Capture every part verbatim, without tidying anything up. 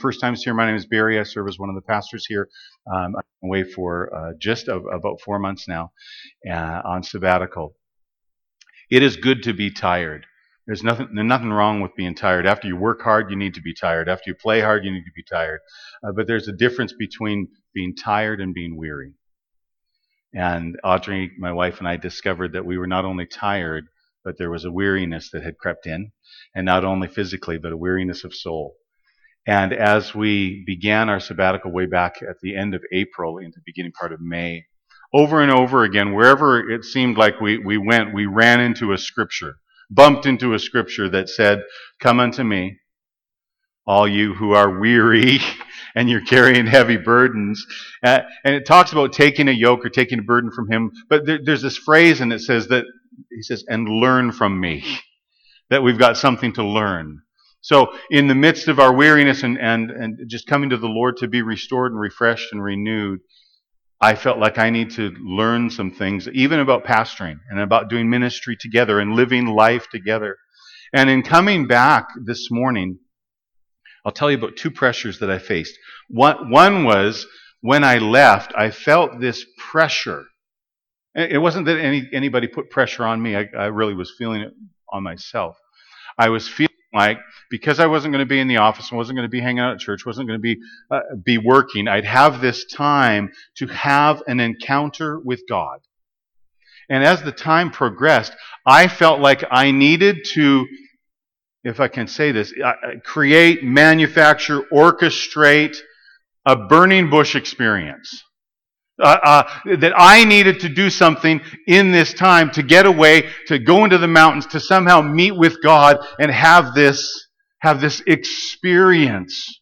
First times here, my name is Barry. I serve as one of the pastors here. Um, I'm away for uh, just a, about four months now uh, on sabbatical. It is good to be tired. There's nothing, there's nothing wrong with being tired. After you work hard, you need to be tired. After you play hard, you need to be tired. Uh, but there's a difference between being tired and being weary. And Audrey, my wife, and I discovered that we were not only tired, but there was a weariness that had crept in, and not only physically, but a weariness of soul. And as we began our sabbatical way back at the end of April into the beginning part of May, over and over again, wherever it seemed like we, we went, we ran into a scripture, bumped into a scripture that said, "Come unto me, all you who are weary and you're carrying heavy burdens." Uh, and it talks about taking a yoke or taking a burden from him. But there, there's this phrase, and it says that, he says, "and learn from me," that we've got something to learn. So in the midst of our weariness and, and, and just coming to the Lord to be restored and refreshed and renewed, I felt like I need to learn some things, even about pastoring and about doing ministry together and living life together. And in coming back this morning, I'll tell you about two pressures that I faced. One, one was when I left, I felt this pressure. It wasn't that any, anybody put pressure on me. I, I really was feeling it on myself. I was feeling like, because I wasn't going to be in the office, I wasn't going to be hanging out at church, wasn't going to be uh, be working, I'd have this time to have an encounter with God. And as the time progressed, I felt like I needed to, if I can say this, create, manufacture, orchestrate a burning bush experience. Uh, uh, that I needed to do something in this time to get away, to go into the mountains, to somehow meet with God and have this, have this experience.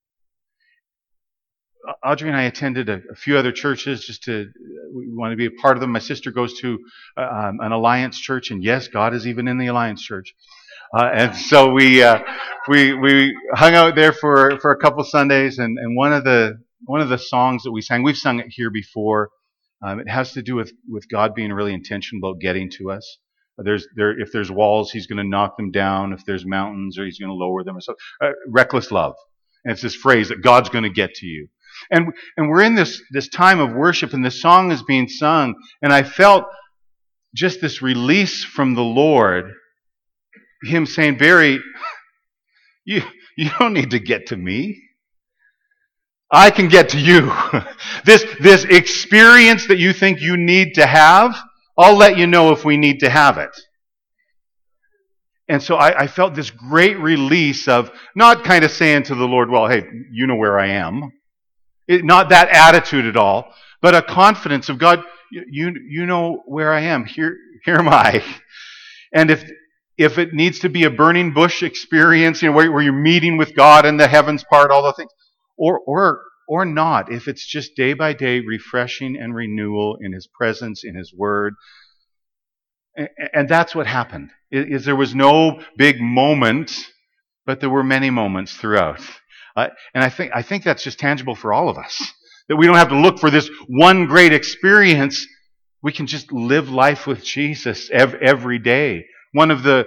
Audrey and I attended a, a few other churches just to, we want to be a part of them. My sister goes to um, an Alliance church, and yes, God is even in the Alliance church. Uh, and so we, uh, we, we hung out there for, for a couple Sundays, and, and one of the, One of the songs that we sang, we've sung it here before. Um, it has to do with, with God being really intentional about getting to us. There's there if there's walls, He's going to knock them down. If there's mountains, or He's going to lower them. So, uh, reckless love, and it's this phrase that God's going to get to you. And and we're in this this time of worship, and this song is being sung, and I felt just this release from the Lord. Him saying, "Barry, you you don't need to get to me. I can get to you. This, this experience that you think you need to have, I'll let you know if we need to have it." And so I, I felt this great release of not kind of saying to the Lord, "Well, hey, you know where I am." It, not that attitude at all, but a confidence of, "God, you, you know where I am. Here, here am I." And if, if it needs to be a burning bush experience, you know, where, where you're meeting with God in the heavens part, all the things, Or, or, or not, if it's just day by day refreshing and renewal in His presence, in His Word. And, and that's what happened. Is there was no big moment, but there were many moments throughout. Uh, and I think, I think that's just tangible for all of us. That we don't have to look for this one great experience. We can just live life with Jesus every, every day. One of the,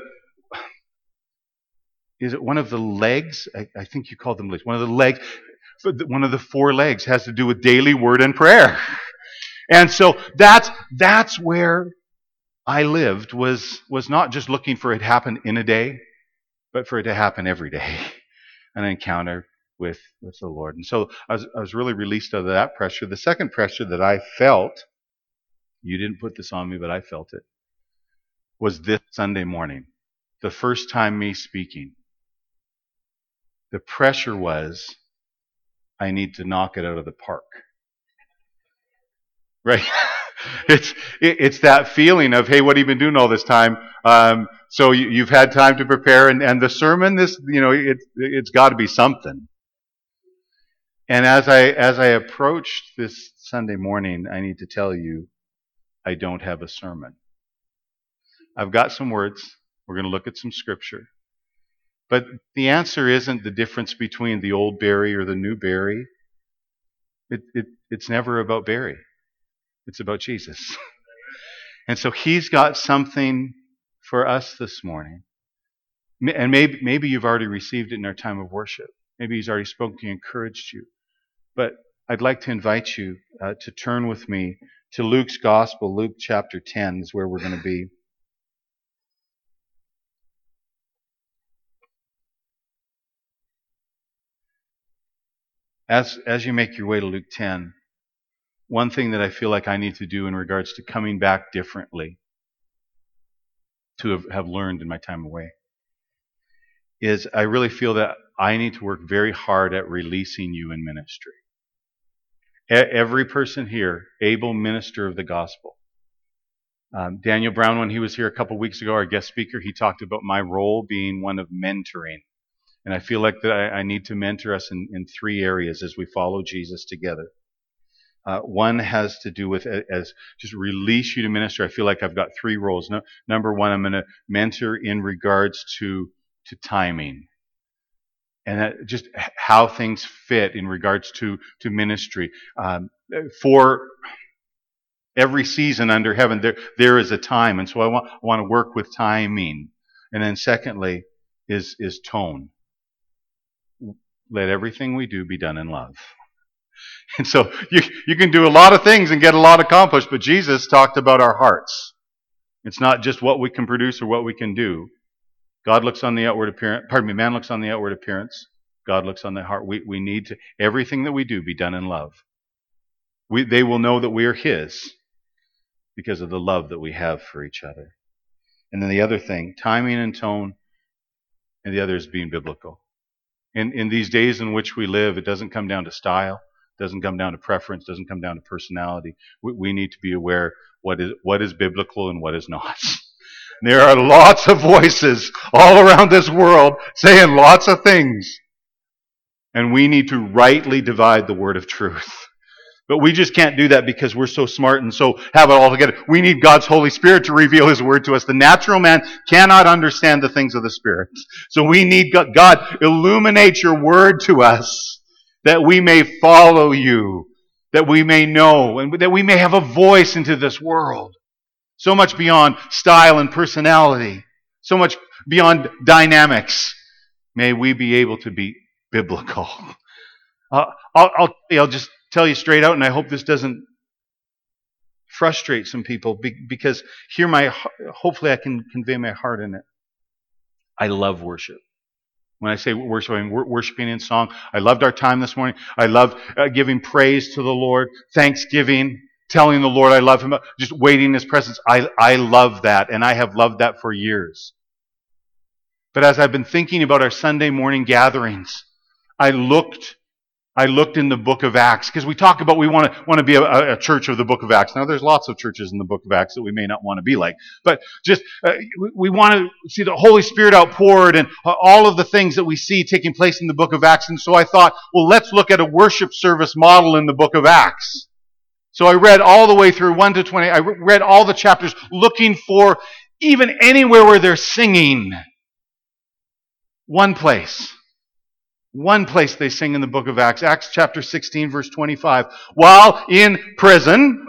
is it one of the legs? I, I think you called them legs. One of the legs. One of the four legs has to do with daily word and prayer. And so that's that's where I lived, was was not just looking for it to happen in a day, but for it to happen every day. An encounter with, with the Lord. And so I was, I was really released out of that pressure. The second pressure that I felt, you didn't put this on me, but I felt it, was this Sunday morning. The first time me speaking. The pressure was, I need to knock it out of the park. Right? It's it, it's that feeling of, hey, what have you been doing all this time? Um, so you, you've had time to prepare, and, and the sermon, this, you know, it, it's got to be something. And as I as I approached this Sunday morning, I need to tell you, I don't have a sermon. I've got some words. We're going to look at some scripture. But the answer isn't the difference between the old Barry or the new Barry. It, it, it's never about Barry. It's about Jesus. And so He's got something for us this morning. And maybe, maybe you've already received it in our time of worship. Maybe He's already spoken to you, encouraged you. But I'd like to invite you uh, to turn with me to Luke's Gospel. Luke chapter ten is where we're going to be. As, as you make your way to Luke ten, one thing that I feel like I need to do in regards to coming back differently, to have, have learned in my time away, is I really feel that I need to work very hard at releasing you in ministry. Every person here, able minister of the gospel. Um, Daniel Brown, when he was here a couple weeks ago, our guest speaker, he talked about my role being one of mentoring. And I feel like that I, I need to mentor us in, in three areas as we follow Jesus together. Uh, one has to do with as just release you to minister. I feel like I've got three roles. No, number one, I'm going to mentor in regards to to timing, and that just how things fit in regards to to ministry. Um, for every season under heaven, there there is a time, and so I want I want to work with timing. And then secondly, is is tone. Let everything we do be done in love. And so you, you can do a lot of things and get a lot accomplished, but Jesus talked about our hearts. It's not just what we can produce or what we can do. God looks on the outward appearance, pardon me, man looks on the outward appearance. God looks on the heart. We, we need to, everything that we do be done in love. We, they will know that we are His because of the love that we have for each other. And then the other thing, timing and tone, and the other is being biblical. In, in these days in which we live, it doesn't come down to style. Doesn't come down to preference, doesn't come down to personality. We, we need to be aware what is what is biblical and what is not. There are lots of voices all around this world saying lots of things. And we need to rightly divide the word of truth. But we just can't do that because we're so smart and so have it all together. We need God's Holy Spirit to reveal His word to us. The natural man cannot understand the things of the Spirit. So we need God. God, illuminate your word to us, that we may follow you, that we may know, and that we may have a voice into this world. So much beyond style and personality, so much beyond dynamics. May we be able to be biblical. Uh, I'll, I'll, I'll just tell you straight out, and I hope this doesn't frustrate some people, because here my, hopefully I can convey my heart in it. I love worship. When I say worshiping, worshiping in song, I loved our time this morning. I love uh, giving praise to the Lord, thanksgiving, telling the Lord I love Him, just waiting in His presence. I, I love that, and I have loved that for years. But as I've been thinking about our Sunday morning gatherings, I looked I looked in the book of Acts, because we talk about we want to want to be a, a church of the book of Acts. Now, there's lots of churches in the book of Acts that we may not want to be like, but just uh, we, we want to see the Holy Spirit outpoured and uh, all of the things that we see taking place in the book of Acts. And so I thought, well, let's look at a worship service model in the book of Acts. So I read all the way through one to twenty. I read all the chapters looking for even anywhere where they're singing. One place. One place they sing in the book of Acts, Acts chapter sixteen, verse twenty-five. While in prison,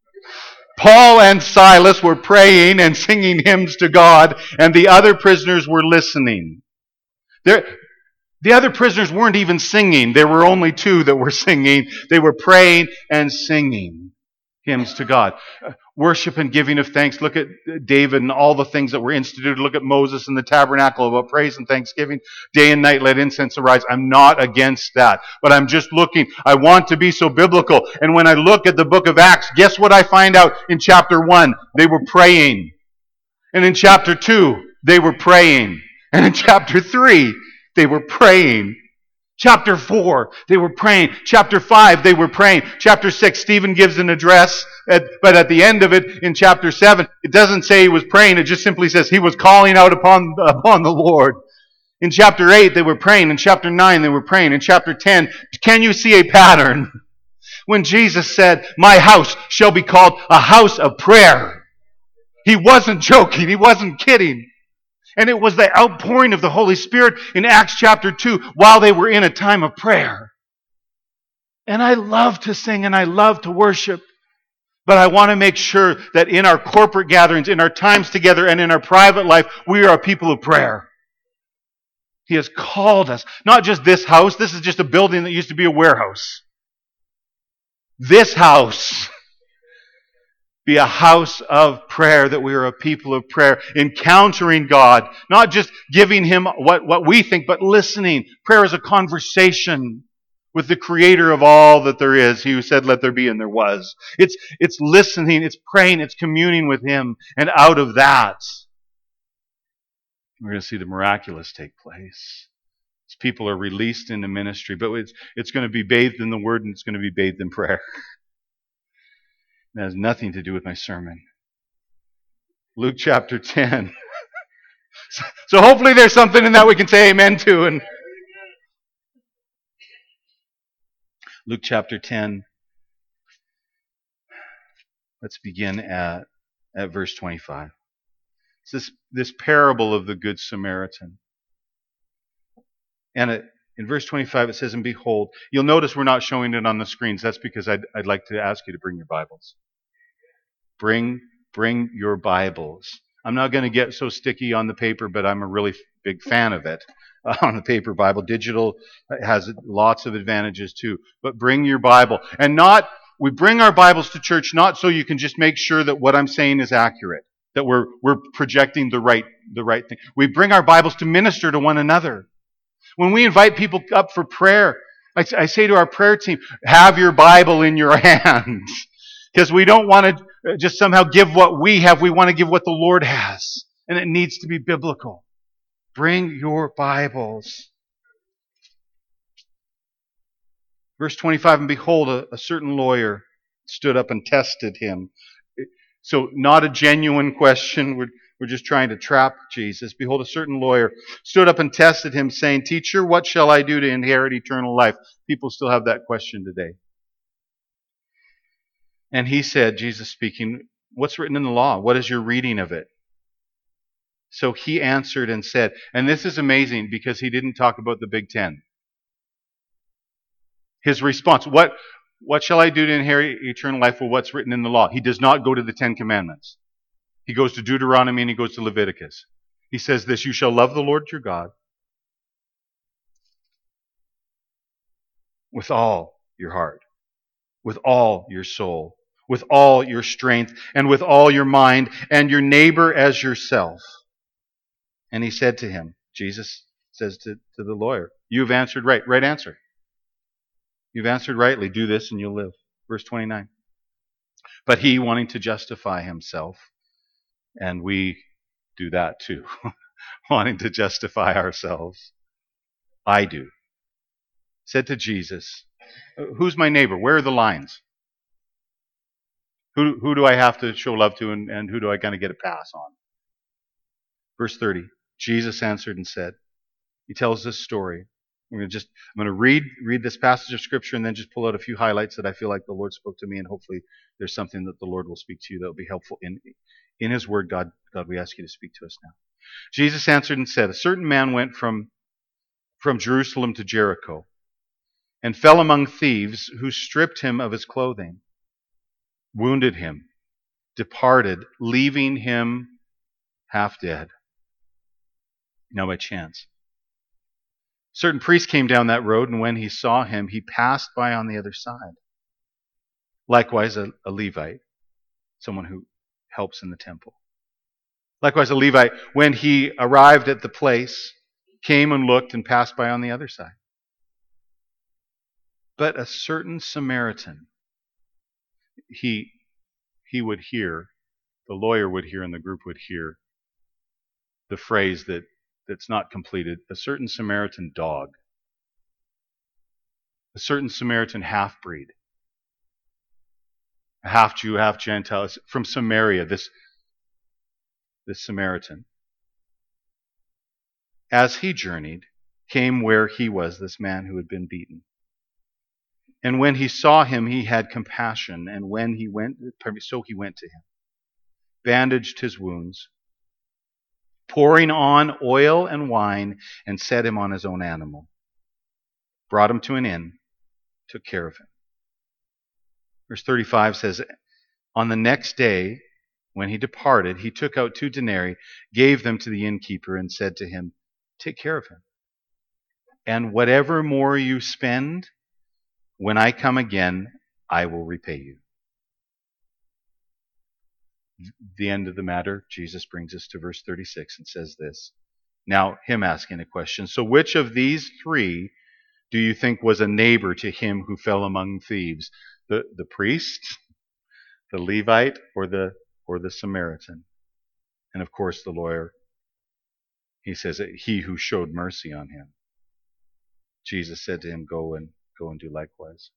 Paul and Silas were praying and singing hymns to God, and the other prisoners were listening. They're, the other prisoners weren't even singing. There were only two that were singing. They were praying and singing hymns to God. Uh, worship and giving of thanks. Look at David and all the things that were instituted. Look at Moses and the tabernacle about praise and thanksgiving. Day and night let incense arise. I'm not against that. But I'm just looking. I want to be so biblical. And when I look at the book of Acts, guess what I find out in chapter one? They were praying. And in chapter two, they were praying. And in chapter three, they were praying. Chapter four, they were praying. Chapter five, they were praying. Chapter six, Stephen gives an address, at, but at the end of it, in chapter seven, it doesn't say he was praying. It just simply says he was calling out upon, upon the Lord. In chapter eight, they were praying. In chapter nine, they were praying. In chapter ten, can you see a pattern? When Jesus said, my house shall be called a house of prayer. He wasn't joking. He wasn't kidding. And it was the outpouring of the Holy Spirit in Acts chapter two while they were in a time of prayer. And I love to sing and I love to worship. But I want to make sure that in our corporate gatherings, in our times together, and in our private life, we are a people of prayer. He has called us. Not just this house. This is just a building that used to be a warehouse. This house be a house of prayer, that we are a people of prayer, encountering God, not just giving Him what, what we think, but listening. Prayer is a conversation with the Creator of all that there is, He who said, let there be, and there was. It's, it's listening, it's praying, it's communing with Him, and out of that, we're going to see the miraculous take place. As people are released into ministry, but it's, it's going to be bathed in the Word, and it's going to be bathed in prayer. That has nothing to do with my sermon. Luke chapter ten. So hopefully there's something in that we can say amen to. And Luke chapter ten. Let's begin at, at verse twenty-five. It's this, this parable of the Good Samaritan. And it, in verse twenty-five it says, and behold, you'll notice we're not showing it on the screens. That's because I'd, I'd like to ask you to bring your Bibles. Bring, bring your Bibles. I'm not going to get so sticky on the paper, but I'm a really big fan of it uh, on the paper Bible. Digital has lots of advantages too. But bring your Bible. And not, we bring our Bibles to church not so you can just make sure that what I'm saying is accurate, that we're, we're projecting the right, the right thing. We bring our Bibles to minister to one another. When we invite people up for prayer, I, I say to our prayer team, have your Bible in your hands. Because we don't want to just somehow give what we have. We want to give what the Lord has. And it needs to be biblical. Bring your Bibles. Verse twenty-five, and behold, a, a certain lawyer stood up and tested him. So not a genuine question. We're, we're just trying to trap Jesus. Behold, a certain lawyer stood up and tested him, saying, Teacher, what shall I do to inherit eternal life? People still have that question today. And he said, Jesus speaking, what's written in the law? What is your reading of it? So he answered and said, and this is amazing because he didn't talk about the Big Ten. His response, what, what shall I do to inherit eternal life? Well, what's written in the law? He does not go to the Ten Commandments. He goes to Deuteronomy and he goes to Leviticus. He says this, you shall love the Lord your God with all your heart, with all your soul, with all your strength, and with all your mind, and your neighbor as yourself. And he said to him, Jesus says to, to the lawyer, you've answered right. Right answer. You've answered rightly. Do this and you'll live. Verse twenty-nine. But he, wanting to justify himself, and we do that too, wanting to justify ourselves, I do, said to Jesus, who's my neighbor? Where are the lines? Who, who do I have to show love to, and, and who do I kind of get a pass on? Verse thirty, Jesus answered and said, he tells this story. I'm going to just, I'm going to read, read this passage of Scripture and then just pull out a few highlights that I feel like the Lord spoke to me, and hopefully there's something that the Lord will speak to you that will be helpful in, in His Word. God, God, we ask you to speak to us now. Jesus answered and said, a certain man went from, from Jerusalem to Jericho and fell among thieves who stripped him of his clothing, wounded him, departed, leaving him half dead. Now by chance, a certain priest came down that road, and when he saw him, he passed by on the other side. Likewise, a, a Levite, someone who helps in the temple. Likewise, a Levite, when he arrived at the place, came and looked and passed by on the other side. But a certain Samaritan, he, he would hear, the lawyer would hear, and the group would hear the phrase that, that's not completed, a certain Samaritan dog, a certain Samaritan half-breed, a half-Jew, half-Gentile, from Samaria, this, this Samaritan, as he journeyed, came where he was, this man who had been beaten. And when he saw him, he had compassion, and when he went, so he went to him, bandaged his wounds, pouring on oil and wine, and set him on his own animal, brought him to an inn, took care of him. Verse thirty-five says, on the next day, when he departed, he took out two denarii, gave them to the innkeeper, and said to him, take care of him. And whatever more you spend, when I come again, I will repay you. The end of the matter, Jesus brings us to verse thirty-six and says this. Now, him asking a question. So which of these three do you think was a neighbor to him who fell among thieves? The, the priest, the Levite, or the, or the Samaritan? And of course, the lawyer, he says, he who showed mercy on him. Jesus said to him, go and go and do likewise.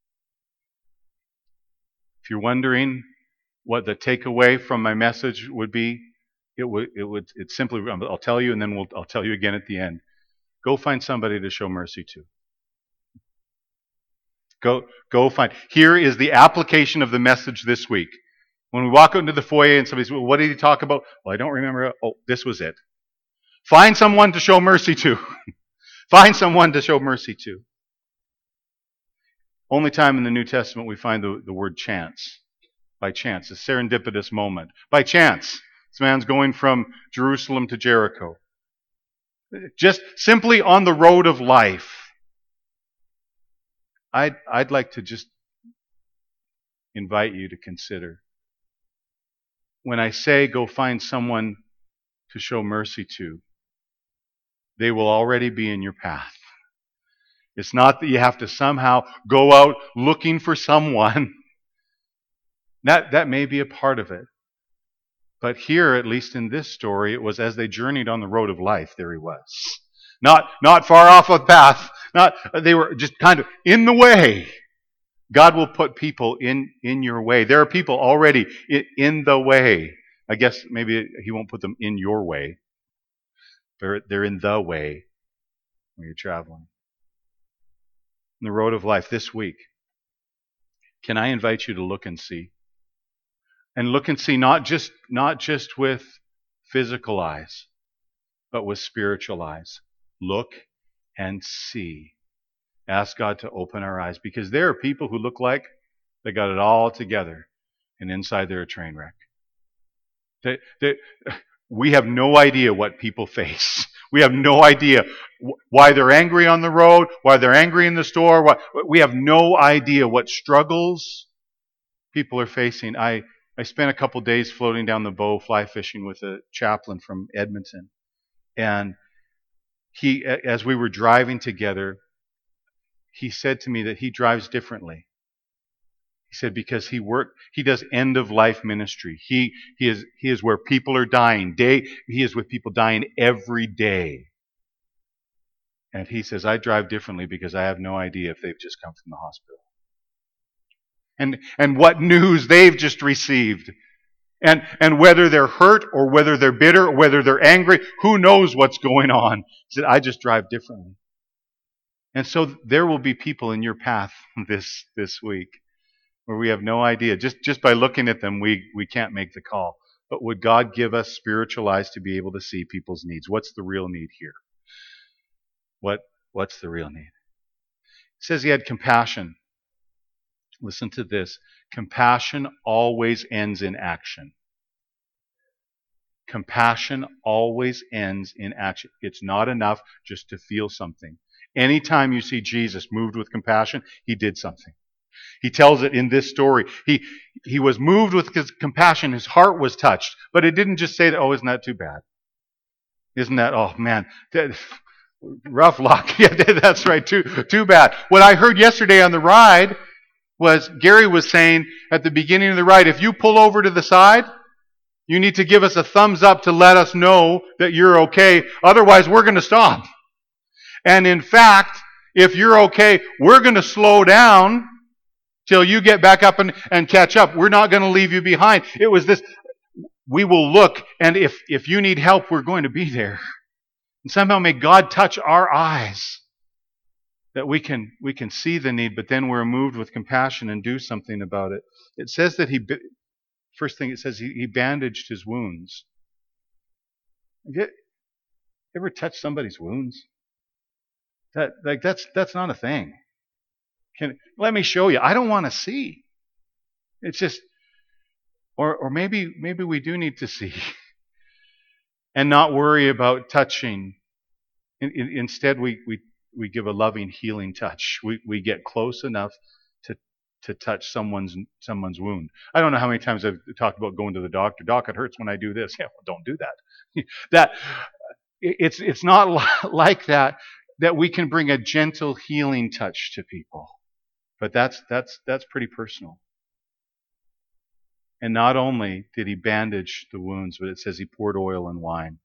If you're wondering what the takeaway from my message would be, it would, it would, it's simply, I'll tell you and then we'll, I'll tell you again at the end. Go find somebody to show mercy to. Go, go find. Here is the application of the message this week. When we walk out into the foyer and somebody says, well, what did he talk about? Well, I don't remember. Oh, this was it. Find someone to show mercy to. Find someone to show mercy to. Only time in the New Testament we find the, the word chance. By chance. A serendipitous moment. By chance. This man's going from Jerusalem to Jericho. Just simply on the road of life. I'd, I'd like to just invite you to consider. When I say go find someone to show mercy to, they will already be in your path. It's not that you have to somehow go out looking for someone. That, that may be a part of it. But here, at least in this story, it was as they journeyed on the road of life, there he was. Not, not far off of the path. Not, they were just kind of in the way. God will put people in, in your way. There are people already in, in the way. I guess maybe he won't put them in your way. They're, they're in the way when you're traveling. On the road of life this week, can I invite you to look and see? And look and see not just, not just with physical eyes, but with spiritual eyes. Look and see. Ask God to open our eyes, because there are people who look like they got it all together, and inside they're a train wreck. They, they, we have no idea what people face. We have no idea why they're angry on the road, why they're angry in the store. Why, we have no idea what struggles people are facing. I, I spent a couple days floating down the Bow fly fishing with a chaplain from Edmonton. And he, as we were driving together, he said to me that he drives differently. He said because he work, he does end of life ministry. He he is he is where people are dying. Day he is with people dying every day. And he says, I drive differently because I have no idea if they've just come from the hospital. And and what news they've just received. And and whether they're hurt or whether they're bitter or whether they're angry, who knows what's going on. He said, I just drive differently. And so there will be people in your path this this week where we have no idea. Just just by looking at them, we, we can't make the call. But would God give us spiritual eyes to be able to see people's needs? What's the real need here? What what's the real need? It says he had compassion. Listen to this. Compassion always ends in action. Compassion always ends in action. It's not enough just to feel something. Anytime you see Jesus moved with compassion, he did something. He tells it in this story. He he was moved with his compassion. His heart was touched. But it didn't just say that, oh, isn't that too bad? Isn't that, oh man, that, rough luck. Yeah, that's right, too, too bad. What I heard yesterday on the ride was Gary was saying at the beginning of the ride, if you pull over to the side, you need to give us a thumbs up to let us know that you're okay. Otherwise, we're going to stop. And in fact, if you're okay, we're going to slow down till you get back up and, and catch up. We're not going to leave you behind. It was this, we will look, and if, if you need help, we're going to be there. And somehow may God touch our eyes that we can we can see the need, but then we're moved with compassion and do something about it. It says that he, first thing it says, he, he bandaged his wounds. Have you ever touched somebody's wounds? That like that's that's not a thing. Can let me show you. I don't want to see. It's just, or or maybe maybe we do need to see, and not worry about touching. In, in, instead, we we we give a loving, healing touch. We we get close enough to to touch someone's someone's wound. I don't know how many times I've talked about going to the doctor. Doc, it hurts when I do this. Yeah, well, don't do that. that it's it's not like that. That we can bring a gentle, healing touch to people, but that's that's that's pretty personal. And not only did he bandage the wounds, but it says he poured oil and wine.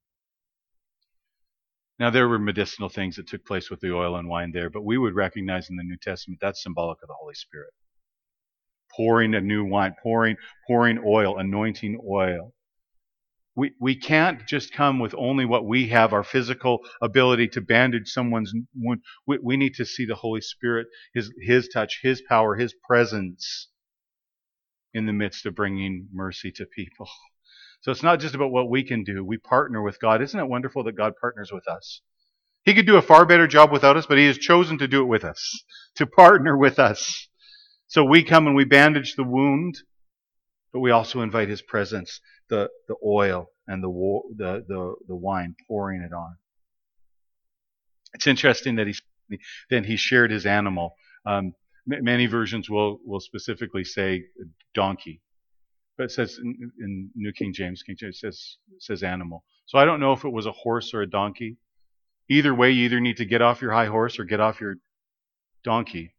Now, there were medicinal things that took place with the oil and wine there, but we would recognize in the New Testament that's symbolic of the Holy Spirit. Pouring a new wine, pouring, pouring oil, anointing oil. We, we can't just come with only what we have, our physical ability to bandage someone's wound. We, we need to see the Holy Spirit, His, His touch, His power, His presence in the midst of bringing mercy to people. So it's not just about what we can do. We partner with God. Isn't it wonderful that God partners with us? He could do a far better job without us, but He has chosen to do it with us, to partner with us. So we come and we bandage the wound, but we also invite His presence, the, the oil and the, the, the, the wine, pouring it on. It's interesting that he then he shared his animal. Um, many versions will, will specifically say donkey. But it says in, in New King James, King James, it says, it says animal. So I don't know if it was a horse or a donkey. Either way, you either need to get off your high horse or get off your donkey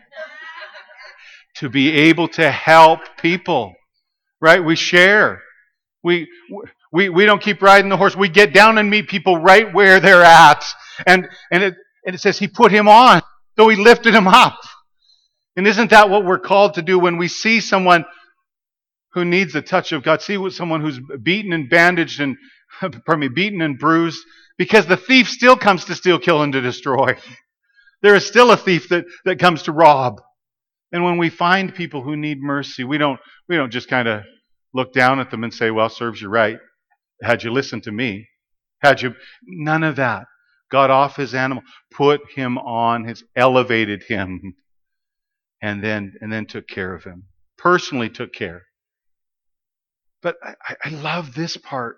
to be able to help people. Right? We share. We, we, we don't keep riding the horse. We get down and meet people right where they're at. And, and, it, and it says he put him on, so he lifted him up. And isn't that what we're called to do when we see someone who needs the touch of God? See what someone who's beaten and bandaged and, pardon me, beaten and bruised, because the thief still comes to steal, kill, and to destroy. There is still a thief that, that comes to rob. And when we find people who need mercy, we don't we don't just kind of look down at them and say, well, serves you right. Had you listened to me, had you none of that. Got off his animal, put him on, his elevated him, and then and then took care of him. Personally took care. But I, I love this part.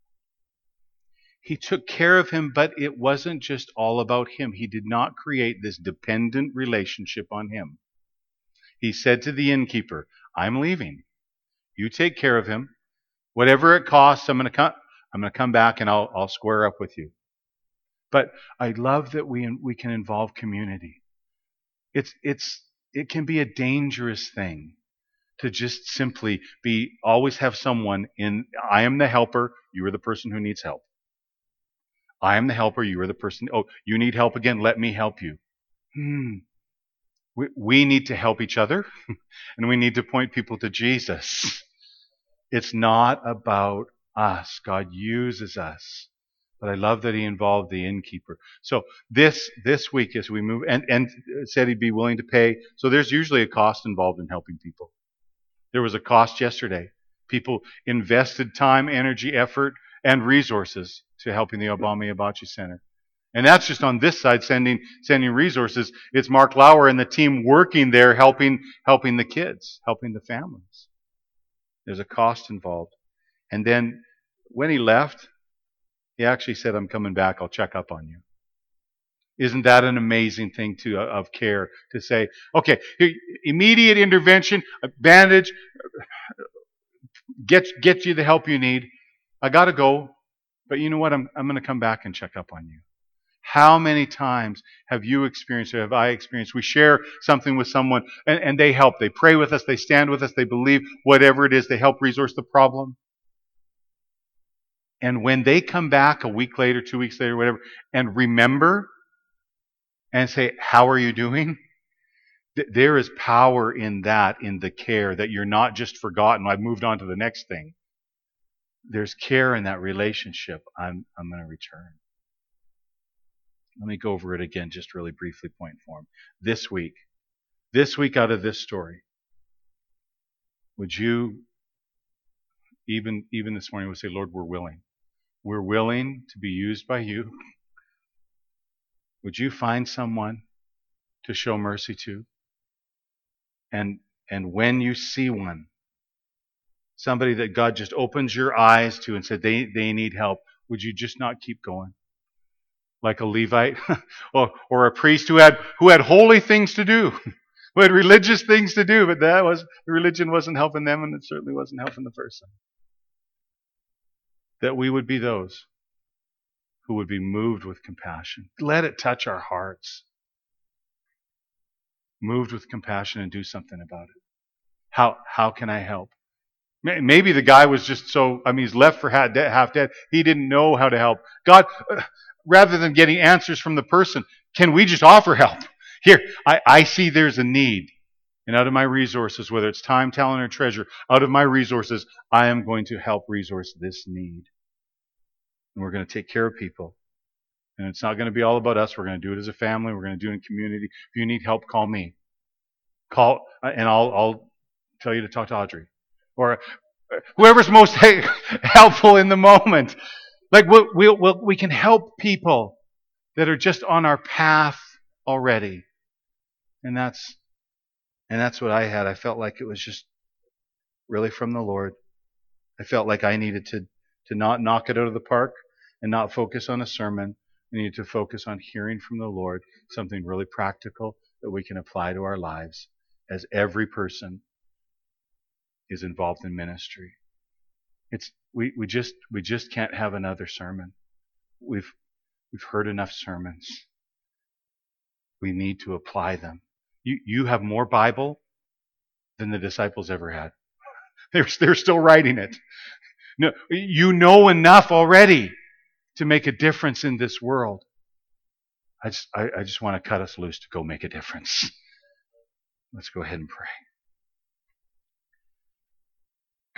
He took care of him, but it wasn't just all about him. He did not create this dependent relationship on him. He said to the innkeeper, I'm leaving. You take care of him. Whatever it costs, I'm going to come, I'm going to come back and I'll, I'll square up with you. But I love that we, we can involve community. It's, it's, it can be a dangerous thing to just simply be, always have someone in, I am the helper, you are the person who needs help. I am the helper, you are the person, oh, you need help again, let me help you. Hmm. We, we need to help each other, and we need to point people to Jesus. It's not about us. God uses us. But I love that he involved the innkeeper. So this this week as we move, and, and said he'd be willing to pay. So there's usually a cost involved in helping people. There was a cost yesterday. People invested time, energy, effort, and resources to helping the Obama Abachi Center. And that's just on this side, sending sending resources. It's Mark Lauer and the team working there, helping helping the kids, helping the families. There's a cost involved. And then when he left, he actually said, I'm coming back, I'll check up on you. Isn't that an amazing thing to of care, to say, okay, immediate intervention, bandage, get, get you the help you need. I got to go, but you know what? I'm, I'm going to come back and check up on you. How many times have you experienced or have I experienced? We share something with someone and, and they help. They pray with us. They stand with us. They believe whatever it is. They help resource the problem. And when they come back a week later, two weeks later, whatever, and remember and say, how are you doing? Th- there is power in that, in the care, that you're not just forgotten. I've moved on to the next thing. There's care in that relationship. I'm, I'm going to return. Let me go over it again, just really briefly, point form. This week, this week out of this story, would you, even, even this morning, would say, Lord, we're willing. We're willing to be used by you. Would you find someone to show mercy to? And, and when you see one, somebody that God just opens your eyes to and said they, they need help, would you just not keep going? like a Levite, or, or a priest who had who had holy things to do, who had religious things to do, but that was religion wasn't helping them, and it certainly wasn't helping the person. That we would be those who would be moved with compassion. Let it touch our hearts. Moved with compassion and do something about it. How how can I help? Maybe the guy was just so, I mean, he's left for half dead. He didn't know how to help. God, rather than getting answers from the person, can we just offer help? Here, I, I see there's a need. And out of my resources, whether it's time, talent, or treasure, out of my resources, I am going to help resource this need. And we're going to take care of people. And it's not going to be all about us. We're going to do it as a family. We're going to do it in community. If you need help, call me. Call, and I'll, I'll tell you to talk to Audrey. Or whoever's most helpful in the moment. Like we we we we can help people that are just on our path already, and that's and that's what I had. I felt like it was just really from the Lord. I felt like I needed to to not knock it out of the park and not focus on a sermon. I needed to focus on hearing from the Lord something really practical that we can apply to our lives, as every person is involved in ministry. It's we, we just we just can't have another sermon. We've we've heard enough sermons. We need to apply them. You you have more Bible than the disciples ever had. They're they're still writing it. No, you know enough already to make a difference in this world. I just I, I just want to cut us loose to go make a difference. Let's go ahead and pray.